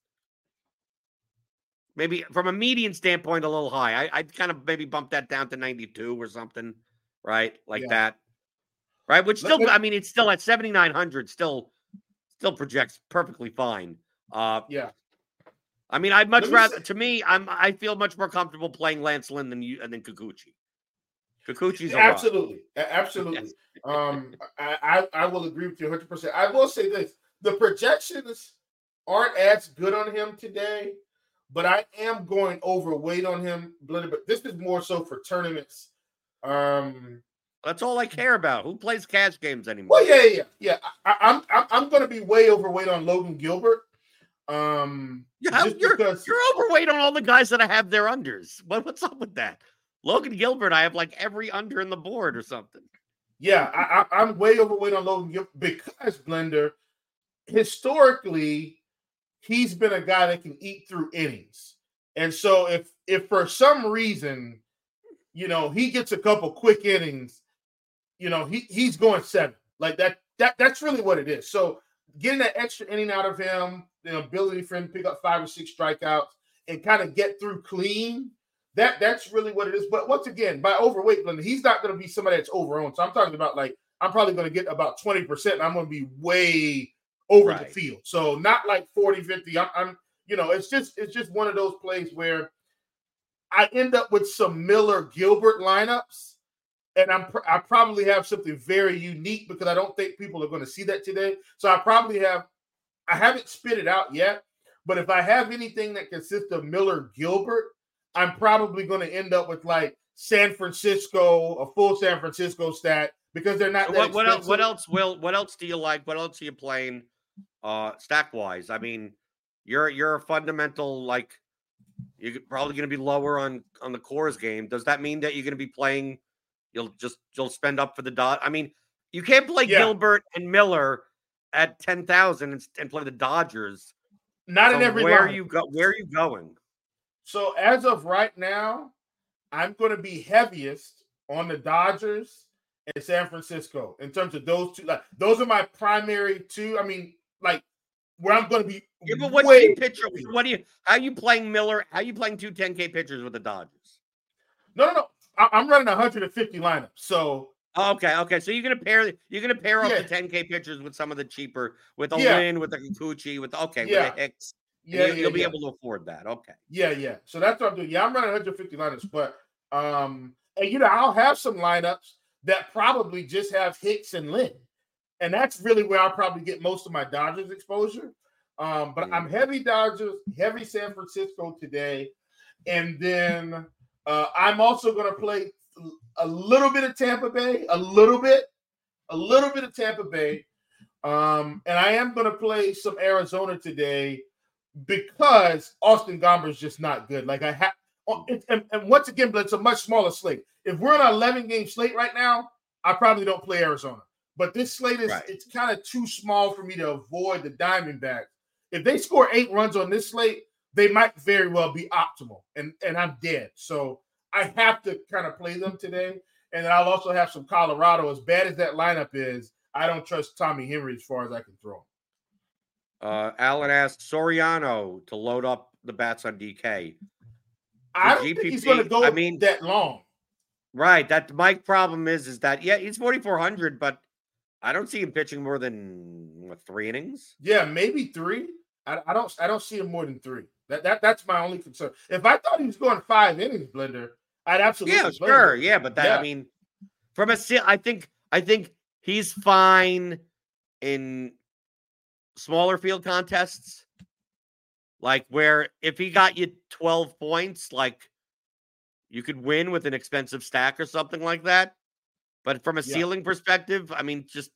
maybe, from a median standpoint, a little high. I, I'd kind of maybe bump that down to ninety-two or something, right? Like yeah. that. Right? Which still, I mean, it's still at seventy-nine hundred, still. Still projects perfectly fine. Uh, yeah, I mean, I'd much rather. Say, to me, I'm. I feel much more comfortable playing Lance Lynn than you and then Kikuchi. Kikuchi's a absolutely, rock. absolutely. Yes. um, I, I I will agree with you one hundred percent. I will say this: the projections aren't as good on him today, but I am going overweight on him. But this is more so for tournaments. Um. That's all I care about. Who plays cash games anymore? Well, yeah, yeah, yeah. I, I'm, I'm, I'm going to be way overweight on Logan Gilbert. Um, yeah, just you're, because you're overweight on all the guys that I have their unders. What, what's up with that? Logan Gilbert, I have like every under in the board or something. Yeah, I, I, I'm way overweight on Logan Gilbert because Blender, historically, he's been a guy that can eat through innings, and so if, if for some reason, you know, he gets a couple quick innings. You know, he he's going seven. Like that, that that's really what it is. So getting that extra inning out of him, the ability for him to pick up five or six strikeouts and kind of get through clean. that that's really what it is. But once again, by overweight blender, he's not going to be somebody that's overowned. So I'm talking about like I'm probably going to get about twenty percent. And I'm going to be way over right. the field. So not like forty, fifty. I'm, I'm, you know, it's just it's just one of those plays where I end up with some Miller Gilbert lineups, and I'm I probably have something very unique because I don't think people are going to see that today. So I probably have I haven't spit it out yet, but if I have anything that consists of Miller Gilbert, I'm probably going to end up with like San Francisco, a full San Francisco stat because they're not. So that what, what else? What else? Will what else do you like? What else are you playing? Uh, stack wise, I mean, you're you're a fundamental like. You're probably going to be lower on on the cores game. Does that mean that you're going to be playing? You'll just you'll spend up for the dot. I mean, you can't play yeah. Gilbert and Miller at ten thousand and, and play the Dodgers. Not so in every. Where line. are you go? Where are you going? So as of right now, I'm going to be heaviest on the Dodgers and San Francisco in terms of those two. Like those are my primary two. I mean, like. Where I'm going to be. Yeah, but what's the pitcher? What do you? How are you playing Miller? How are you playing two ten K pitchers with the Dodgers? No, no, no. I, I'm running one hundred fifty lineups. So okay, okay. So you're gonna pair. You're gonna pair up yeah. the ten K pitchers with some of the cheaper, with a yeah. Lynn, with a Kikuchi, with okay, yeah. with a Hicks. Yeah, you'll, yeah, you'll be yeah. able to afford that. Okay. Yeah, yeah. So that's what I'm doing. Yeah, I'm running one hundred fifty lineups, but um, and you know, I'll have some lineups that probably just have Hicks and Lynn, and that's really where I'll probably get most of my Dodgers exposure. Um, but I'm heavy Dodgers, heavy San Francisco today. And then uh, I'm also going to play a little bit of Tampa Bay, a little bit, a little bit of Tampa Bay. Um, and I am going to play some Arizona today because Austin Gomber is just not good. Like I have, and, and once again, but it's a much smaller slate. If we're on an eleven game slate right now, I probably don't play Arizona. But this slate is, right. it's kind of too small for me to avoid the Diamondbacks. If they score eight runs on this slate, they might very well be optimal, and, and I'm dead. So I have to kind of play them today. And then I'll also have some Colorado. As bad as that lineup is, I don't trust Tommy Henry as far as I can throw him. Uh, Alan asked Soriano to load up the bats on D K. The I don't G P P, think he's going to go I mean, that long. Right. That my problem is, is that, yeah, he's forty-four hundred, but I don't see him pitching more than, what, three innings? Yeah, maybe three. I, I don't I don't see him more than three. That that that's my only concern. If I thought he was going five innings, Blender, I'd absolutely yeah, sure, him. yeah. But that yeah. I mean, from a I think I think he's fine in smaller field contests, like where if he got you twelve points, like you could win with an expensive stack or something like that. But from a yeah. ceiling perspective, I mean, just.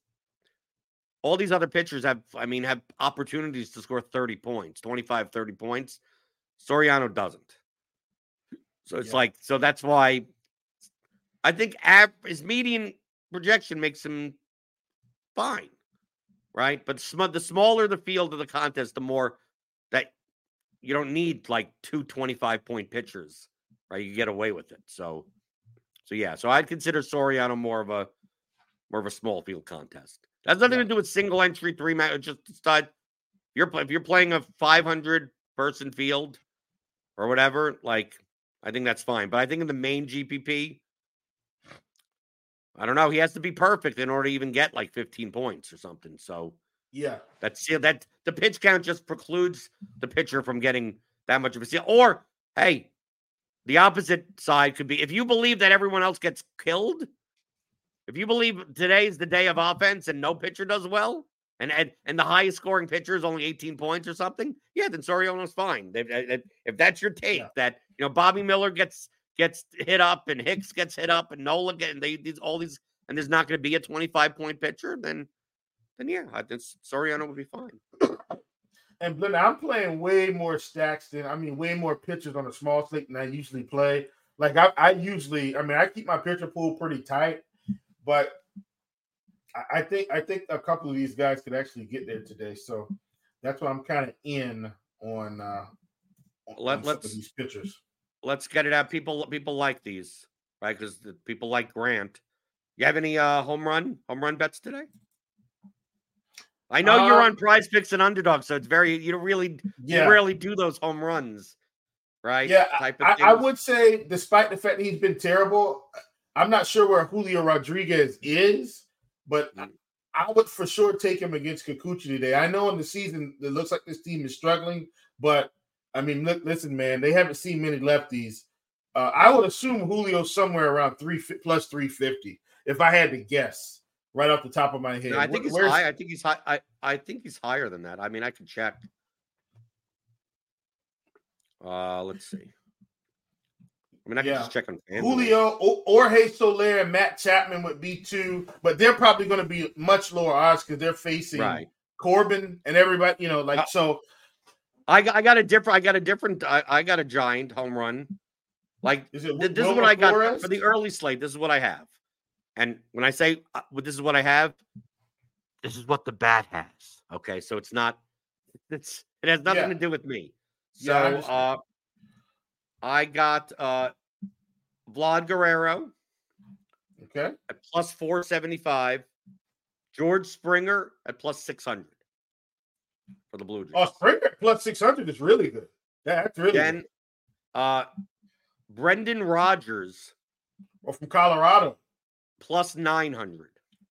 All these other pitchers have, I mean, have opportunities to score thirty points, twenty-five, thirty points. Soriano doesn't. So it's yeah. like, so that's why I think his median projection makes him fine, right? But sm- the smaller the field of the contest, the more that you don't need like two twenty-five point pitchers, right? You get away with it. So, so yeah, so I'd consider Soriano more of a, more of a small field contest. That's nothing yeah. to do with single entry three match. Just decide you're if you're playing a five hundred person field or whatever. Like I think that's fine. But I think in the main G P P, I don't know. He has to be perfect in order to even get like fifteen points or something. So yeah, that's that. The pitch count just precludes the pitcher from getting that much of a steal. Or hey, the opposite side could be if you believe that everyone else gets killed. If you believe today is the day of offense and no pitcher does well, and and, and the highest scoring pitcher is only eighteen points or something, yeah, then Soriano's fine. If, if, if that's your take, yeah. that you know Bobby Miller gets gets hit up and Hicks gets hit up and Nola get and they these all these and there's not going to be a twenty-five point pitcher, then then yeah, I think Soriano would be fine. And Blender, I'm playing way more stacks than I mean way more pitchers on a small slate than I usually play. Like I, I usually, I mean, I keep my pitcher pool pretty tight. But I think I think a couple of these guys could actually get there today, so that's why I'm kind of in on, uh, on Let, some of these pitchers. Let's get it out. People people like these, right? Because the people like Grant. You have any uh, home run home run bets today? I know uh, you're on Prize Picks and Underdog, so it's very you don't really yeah. you rarely do those home runs. right? Yeah, type of I, things. I would say, despite the fact that he's been terrible, I'm not sure where Julio Rodriguez is, but mm. I would for sure take him against Kikuchi today. I know in the season it looks like this team is struggling, but I mean, look, listen, man, they haven't seen many lefties. Uh, I would assume Julio's somewhere around three plus three fifty, if I had to guess, right off the top of my head. No, I think Where, he's high. I think he's high. I, I think he's higher than that. I mean, I can check. Uh, let's see. I mean, I can yeah. just check on FanDuel. Julio, Jorge Soler, and Matt Chapman would be two, but they're probably going to be much lower odds because they're facing right. Corbin and everybody. You know, like uh, so. I got, I got a different. I got a different. I, I got a giant home run. Like is it, this Wilmer is what I got Flores? For the early slate. This is what I have, and when I say uh, this is what I have, this is what the bat has. Okay, so it's not. It's it has nothing yeah. to do with me. So yeah, I, uh, I got uh, Vlad Guerrero. Okay. At plus four seventy-five. George Springer at plus six hundred for the Blue Jays. Oh, Springer at plus six hundred is really good. That's really then, good. Uh, Brendan Rodgers. Well, from Colorado. Plus nine hundred.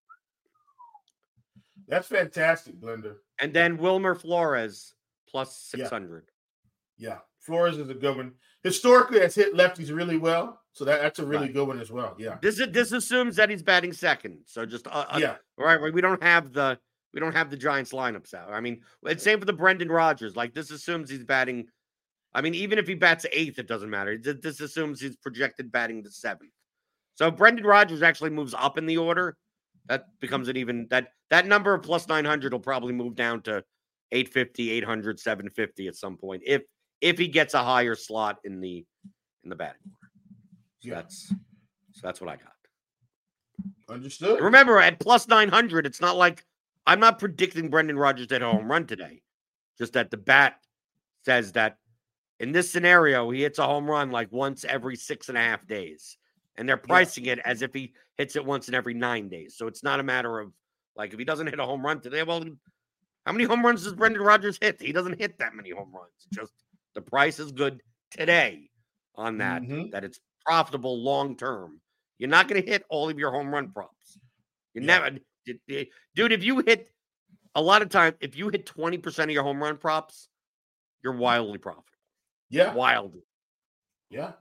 That's fantastic, Blender. And then Wilmer Flores plus six hundred. Yeah. yeah. Flores is a good one. Historically, has hit lefties really well. So that, that's a really right. good one as well. Yeah. This is, this assumes that he's batting second. So just uh, yeah. Uh, right. We don't have the we don't have the Giants lineups out. I mean, it's same for the Brendan Rodgers. Like this assumes he's batting. I mean, even if he bats eighth, it doesn't matter. This assumes he's projected batting the seventh. So Brendan Rodgers actually moves up in the order. That becomes an even that that number of plus nine hundred will probably move down to eight fifty, eight hundred, seven fifty at some point if if he gets a higher slot in the in the batting order. So yeah. that's so that's what I got. Understood. Remember, at plus nine hundred, it's not like I'm not predicting Brendan Rodgers to hit a home run today. Just that the bat says that in this scenario, he hits a home run like once every six and a half days. And they're pricing yeah. it as if he hits it once in every nine days. So it's not a matter of, like, if he doesn't hit a home run today, well, how many home runs does Brendan Rodgers hit? He doesn't hit that many home runs. Just the price is good today on that, mm-hmm. that it's profitable long-term. You're not going to hit all of your home run props. You yeah. never, dude, if you hit, a lot of time, if you hit twenty percent of your home run props, you're wildly profitable. Yeah. Wildly. Yeah.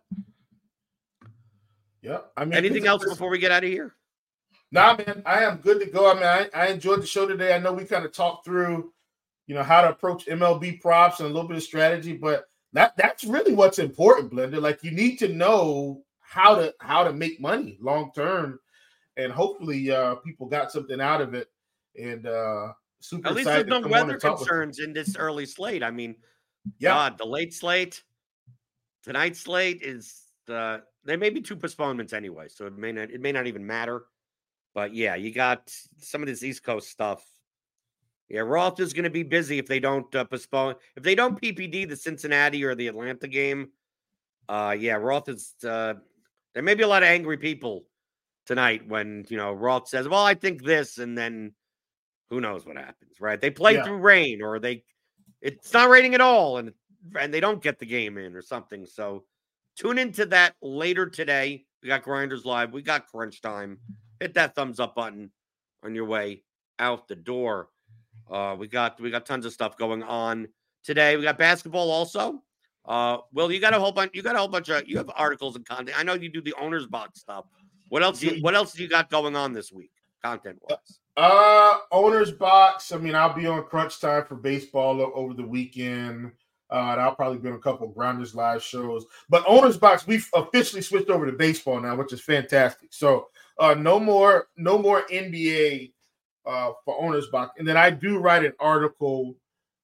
Yeah. I mean, anything else before we get out of here? Nah, man, I am good to go. I mean, I, I enjoyed the show today. I know we kind of talked through, you know, how to approach M L B props and a little bit of strategy, but that that's really what's important, Blender. Like, you need to know how to how to make money long term, and hopefully uh, people got something out of it. And uh, super at least there's no weather concerns in this early slate. I mean, yeah, God, the late slate, tonight's slate is the. There may be two postponements anyway, so it may not it may not even matter. But yeah, you got some of this East Coast stuff. Yeah, Roth is going to be busy if they don't uh, postpone. If they don't P P D the Cincinnati or the Atlanta game, uh, yeah, Roth is. Uh, there may be a lot of angry people tonight when you know Roth says, "Well, I think this," and then who knows what happens, right? They play yeah. through rain, or they it's not raining at all, and and they don't get the game in or something. So. Tune into that later today. We got Grinders Live. We got Crunch Time. Hit that thumbs up button on your way out the door. Uh, we got we got tons of stuff going on today. We got basketball also. Uh, Will, you got a whole bunch. You got a whole bunch of. You have articles and content. I know you do the Owner's Box stuff. What else? You, what else do you got going on this week, content wise? Uh, Owner's Box. I mean, I'll be on Crunch Time for baseball over the weekend. Uh, and I'll probably be on a couple of Grinders Live shows. But Owner's Box, we've officially switched over to baseball now, which is fantastic. So uh, no more no more N B A uh, for Owner's Box. And then I do write an article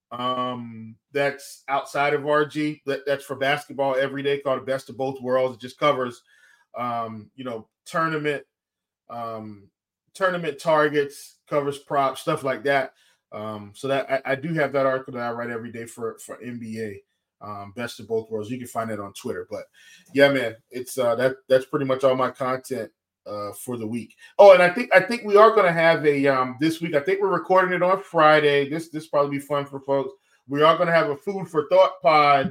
um, that's outside of R G, that, that's for basketball every day, called The Best of Both Worlds. It just covers, um, you know, tournament, um, tournament targets, covers props, stuff like that. Um, so that I, I do have that article that I write every day for, for N B A, um, Best of Both Worlds. You can find that on Twitter, but yeah, man, it's uh, that that's pretty much all my content uh, for the week. Oh, and I think I think we are going to have a um, this week. I think we're recording it on Friday. This this probably be fun for folks. We are going to have a food for thought pod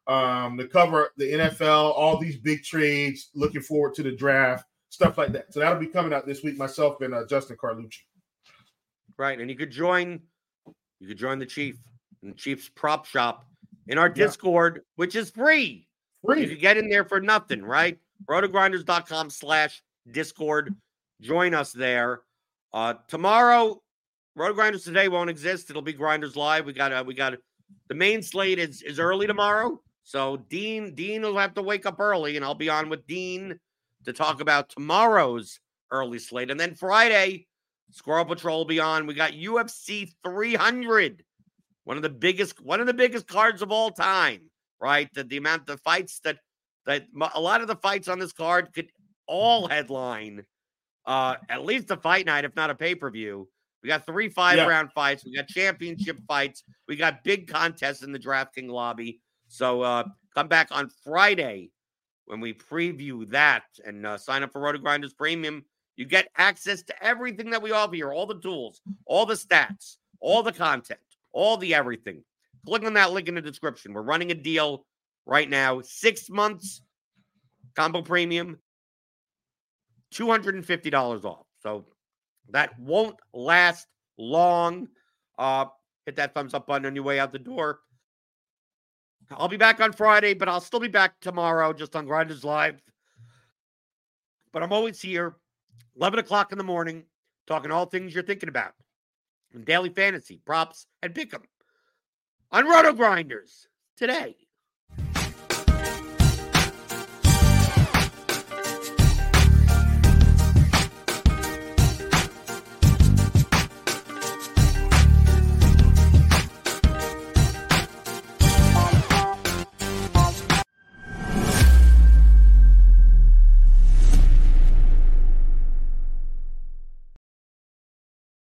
um, to cover the N F L, all these big trades, looking forward to the draft, stuff like that. So that'll be coming out this week, myself and uh, Justin Carlucci. Right, and you could join, you could join the Chief and the Chief's prop shop in our yeah. Discord, which is free. Free. You can get in there for nothing, right? rotogrinders.com slash Discord. Join us there. Uh, tomorrow, Roto Grinders Today won't exist. It'll be Grinders Live. We got uh, we got the main slate is is early tomorrow. So Dean Dean will have to wake up early, and I'll be on with Dean to talk about tomorrow's early slate. And then Friday, Squirrel Patrol will be on. We got U F C three hundred, one of the biggest one of the biggest cards of all time, right? The, the amount of fights that that a lot of the fights on this card could all headline uh, at least a fight night, if not a pay-per-view. We got three five-round yeah. fights. We got championship fights. We got big contests in the DraftKings lobby. So uh, come back on Friday when we preview that and uh, sign up for Roto Grinders Premium. You get access to everything that we offer here, all the tools, all the stats, all the content, all the everything. Click on that link in the description. We're running a deal right now. Six months combo premium, two hundred fifty dollars off. So that won't last long. Uh, hit that thumbs up button on your way out the door. I'll be back on Friday, but I'll still be back tomorrow just on Grinders Live. But I'm always here, eleven o'clock in the morning, talking all things you're thinking about. In daily fantasy, props, and pick'em. On Roto Grinders Today.